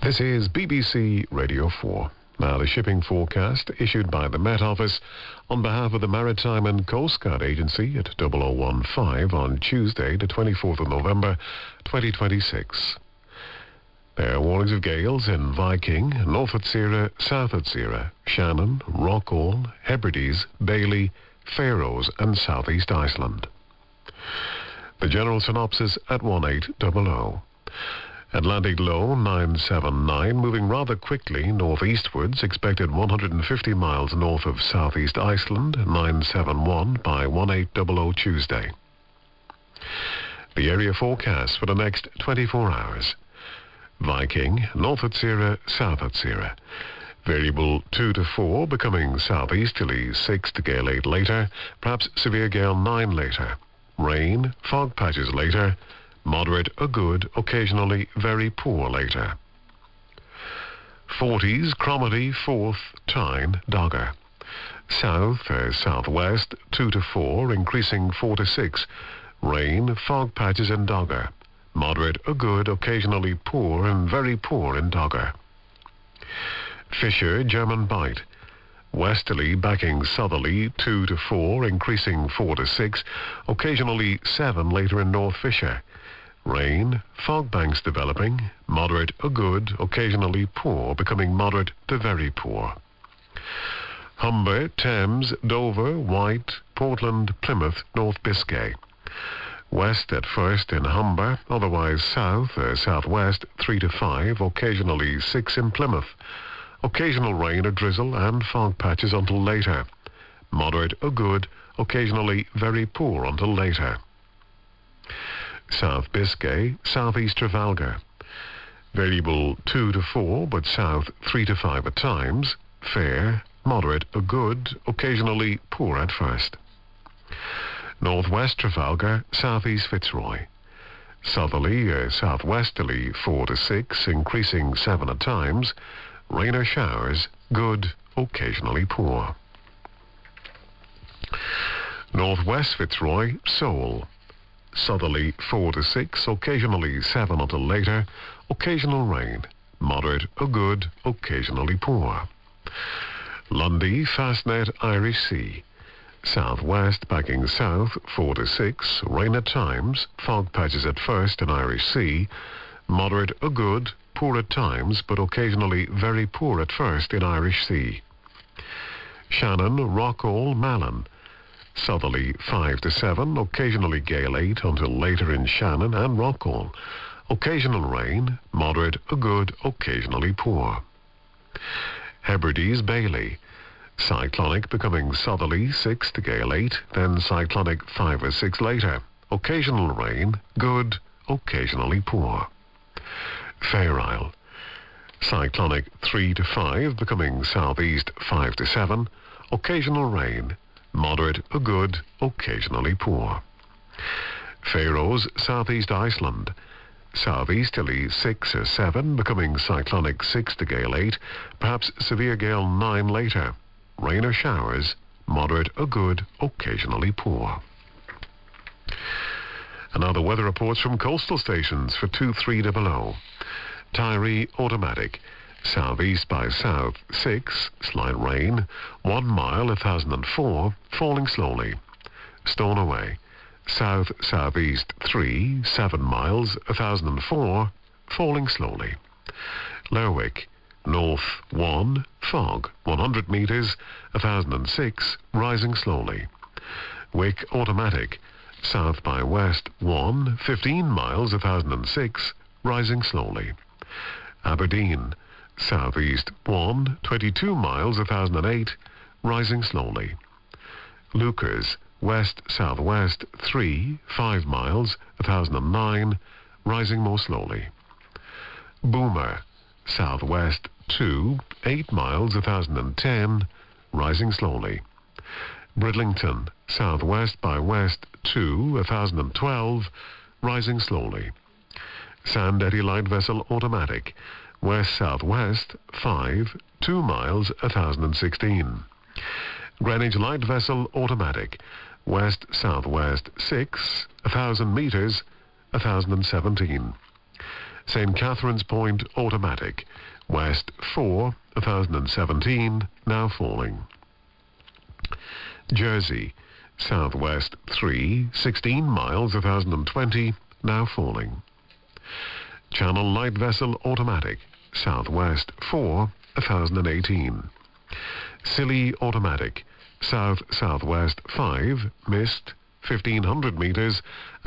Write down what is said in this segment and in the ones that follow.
This is BBC Radio 4. Now, the shipping forecast issued by the Met Office on behalf of the Maritime and Coast Guard Agency at 0015 on Tuesday, the 24th of November, 2026. There are warnings of gales in Viking, North Atsira, South Atsira, Shannon, Rockall, Hebrides, Bailey, Faroes and Southeast Iceland. The general synopsis at 1800. Atlantic low 979, moving rather quickly northeastwards, expected 150 miles north of southeast Iceland, 971 by 1800 Tuesday. The area forecast for the next 24 hours. Viking, North Atsira, South Atsira. Variable 2 to 4, becoming southeasterly 6 to gale 8 later, perhaps severe gale 9 later. Rain, fog patches later, moderate or good, occasionally very poor later. 40s, Cromarty, 4th, Tyne, Dogger. South, southwest, 2 to 4, increasing 4 to 6. Rain, fog patches in Dogger. Moderate or good, occasionally poor and very poor in Dogger. Fisher, German Bight. Westerly backing southerly 2 to 4, increasing 4 to 6, occasionally 7 later in North Fisher. Rain, fog banks developing, moderate or good, occasionally poor, becoming moderate to very poor. Humber, Thames, Dover, White, Portland, Plymouth, North Biscay. West at first in Humber, otherwise south or southwest 3 to 5, occasionally 6 in Plymouth. Occasional rain or drizzle and fog patches until later. Moderate or good, occasionally very poor until later. South Biscay, southeast Trafalgar. Variable 2 to 4, but south 3 to 5 at times. Fair, moderate or good, occasionally poor at first. Northwest Trafalgar, southeast Fitzroy. Southerly or southwesterly 4 to 6, increasing 7 at times. Rain or showers, good, occasionally poor. Northwest Fitzroy, Seoul. Southerly 4 to 6, occasionally 7 until later. Occasional rain, moderate or good, occasionally poor. Lundy, Fastnet, Irish Sea. Southwest backing south 4 to 6, rain at times, fog patches at first in Irish Sea. Moderate or good, poor at times, but occasionally very poor at first in Irish Sea. Shannon, Rockall, Malin. Southerly 5 to 7, occasionally gale 8 until later in Shannon and Rockall. Occasional rain, moderate or good, occasionally poor. Hebrides, Bailey. Cyclonic becoming southerly 6 to gale 8, then cyclonic 5 or 6 later. Occasional rain, good, occasionally poor. Fair Isle. Cyclonic 3 to 5, becoming southeast 5 to 7. Occasional rain, moderate or good, occasionally poor. Faroes, southeast Iceland. Southeasterly 6 or 7, becoming cyclonic 6 to gale 8, perhaps severe gale 9 later. Rain or showers, moderate or good, occasionally poor. And now the weather reports from coastal stations for 2300. Tyree, automatic. Southeast by south 6, slight rain. 1 mile 1004, falling slowly. Stornoway. South-southeast 3, 7 miles 1004, falling slowly. Lerwick. North 1, fog 100 meters 1006, rising slowly. Wick, automatic. South by west 1, 15 miles 1006, rising slowly. Aberdeen. Southeast 1, 22 miles 1008, rising slowly. Leuchars. West-southwest 3, 5 miles 1009, rising more slowly. Boomer. Southwest 2, 8 miles 1010, rising slowly. Bridlington. Southwest by west 2, 1012, rising slowly. Sandetti light vessel, automatic. West-southwest 5, 2 miles 1016. Greenwich light vessel, automatic. West-southwest 6, 1000 meters 1017. St. Catherine's Point, automatic. West 4, 1017, now falling. Jersey, southwest 3, 16 miles, 1020, now falling. Channel light vessel, automatic. Southwest 4, 1018. Scilly, automatic. South-southwest 5, mist, 1500 meters,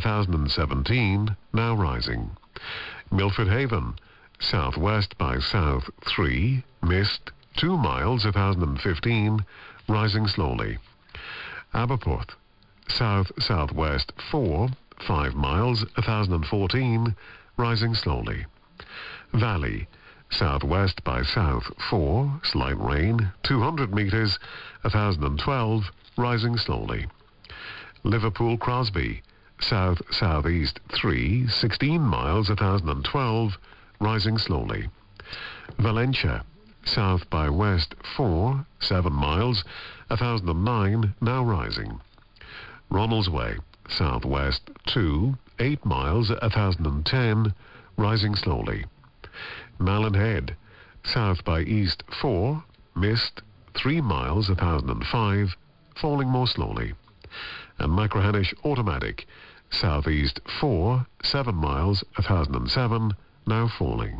1017, now rising. Milford Haven, southwest by south 3, mist, 2 miles, 1015, rising slowly. Aberporth, south-southwest 4, 5 miles, 1014, rising slowly. Valley, southwest by south 4, slight rain, 200 meters, 1012, rising slowly. Liverpool Crosby, south-southeast 3, 16 miles, 1012, rising slowly. Valencia, south by west 4, 7 miles, 1009, now rising. Ronaldsway, southwest 2, 8 miles, 1010, rising slowly. Malin Head, south by east 4, mist, 3 miles, 1005, falling more slowly. And Machrihanish, automatic, southeast 4, 7 miles, 1007, now falling.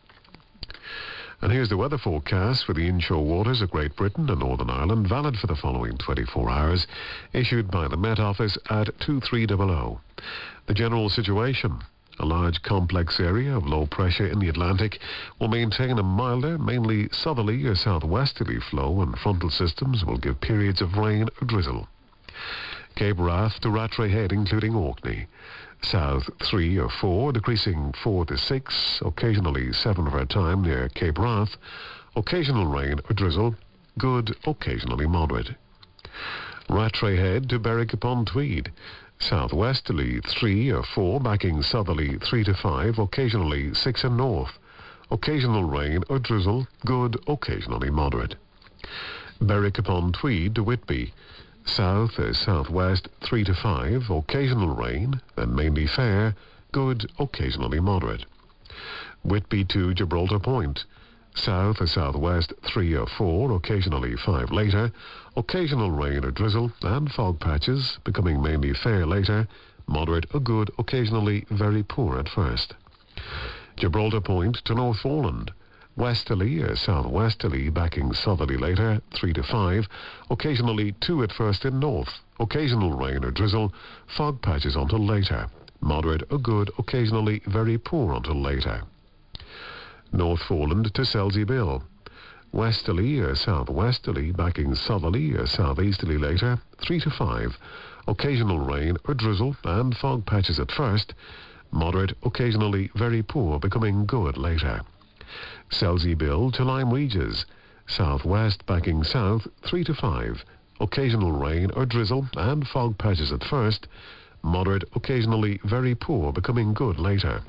And here's the weather forecast for the inshore waters of Great Britain and Northern Ireland, valid for the following 24 hours, issued by the Met Office at 2300. The general situation: a large complex area of low pressure in the Atlantic will maintain a milder, mainly southerly or southwesterly flow, and frontal systems will give periods of rain or drizzle. Cape Wrath to Rattray Head, including Orkney. South 3 or 4, decreasing 4 to 6, occasionally 7 for a time near Cape Wrath. Occasional rain or drizzle, good, occasionally moderate. Rattray Head to Berwick upon Tweed. Southwesterly 3 or 4, backing southerly 3 to 5, occasionally 6 in north. Occasional rain or drizzle, good, occasionally moderate. Berwick upon Tweed to Whitby. South or southwest 3 to 5, occasional rain, then mainly fair, good, occasionally moderate. Whitby to Gibraltar Point. South or southwest 3 or 4, occasionally 5 later, occasional rain or drizzle, and fog patches, becoming mainly fair later, moderate or good, occasionally very poor at first. Gibraltar Point to Northforeland. Westerly or southwesterly, backing southerly later, 3 to 5, occasionally 2 at first in north, occasional rain or drizzle, fog patches until later, moderate or good, occasionally very poor until later. Northforeland to Selsey Bill. Westerly or southwesterly, backing southerly or southeasterly later, 3 to 5, occasional rain or drizzle and fog patches at first, moderate, occasionally very poor, becoming good later. Selsey Bill to Lyme Regis. Southwest backing south 3 to 5, occasional rain or drizzle and fog patches at first, moderate, occasionally very poor, becoming good later.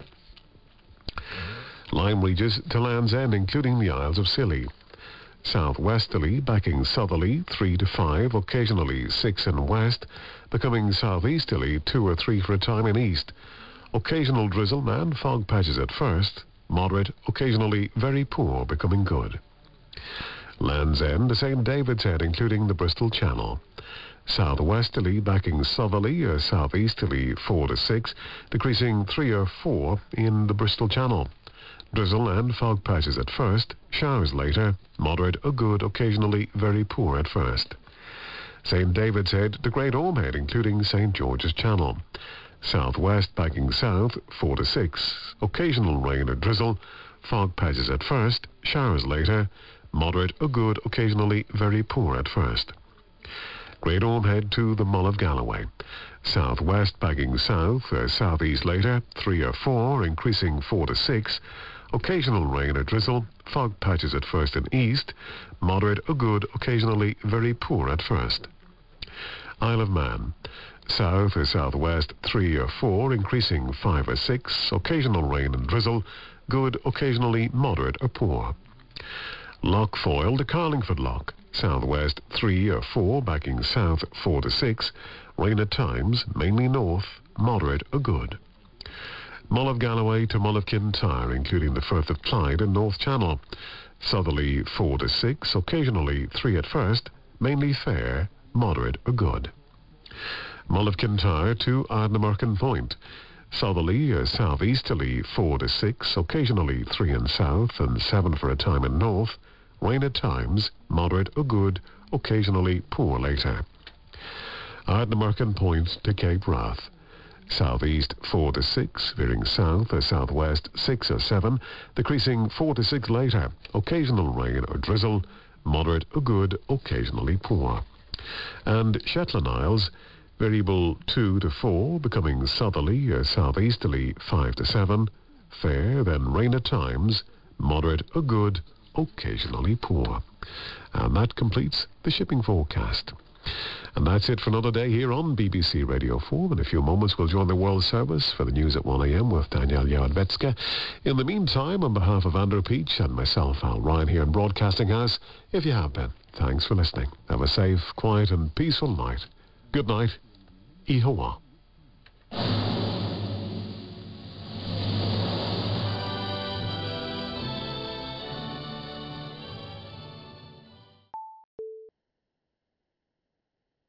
Lyme Regis to Land's End, including the Isles of Scilly. Southwesterly backing southerly 3 to 5, occasionally 6 in west, becoming southeasterly 2 or 3 for a time in east. Occasional drizzle and fog patches at first, moderate, occasionally very poor, becoming good. Land's End to St. David's Head, including the Bristol Channel. Southwesterly backing southerly or southeasterly 4 to 6, decreasing 3 or 4 in the Bristol Channel. Drizzle and fog patches at first, showers later, moderate or good, occasionally very poor at first. St. David's Head to Great Ormhead, including St. George's Channel. Southwest backing south 4 to 6, occasional rain or drizzle, fog patches at first, showers later, moderate or good, occasionally very poor at first. Great Ormhead to the Mull of Galloway. Southwest backing south or southeast later, 3 or 4, increasing 4 to 6, occasional rain or drizzle, fog patches at first in east, moderate or good, occasionally very poor at first. Isle of Man. South or southwest 3 or 4, increasing 5 or 6, occasional rain and drizzle, good, occasionally moderate or poor. Loch Foyle to Carlingford Loch. Southwest 3 or 4, backing south 4 to 6, rain at times, mainly north, moderate or good. Mull of Galloway to Mull of Kintyre, including the Firth of Clyde and North Channel. Southerly 4 to 6, occasionally 3 at first, mainly fair, moderate or good. Mull of Kintyre to Ardnamurchan Point. Southerly or southeasterly 4 to 6, occasionally 3 in south and 7 for a time in north. Rain at times, moderate or good, occasionally poor later. Ardnamurchan Point to Cape Wrath. Southeast 4 to 6, veering south or southwest 6 or 7, decreasing 4 to 6 later. Occasional rain or drizzle, moderate or good, occasionally poor. And Shetland Isles, variable 2 to 4, becoming southerly or southeasterly 5 to 7, fair, then rain at times, moderate or good, occasionally poor. And that completes the shipping forecast. And that's it for another day here on BBC Radio 4. In a few moments we'll join the World Service for the news at 1 a.m. with Danielle Jadvetska. In the meantime, on behalf of Andrew Peach and myself, Al Ryan, here in Broadcasting House, if you have been, thanks for listening. Have a safe, quiet and peaceful night. Good night. Ihowa.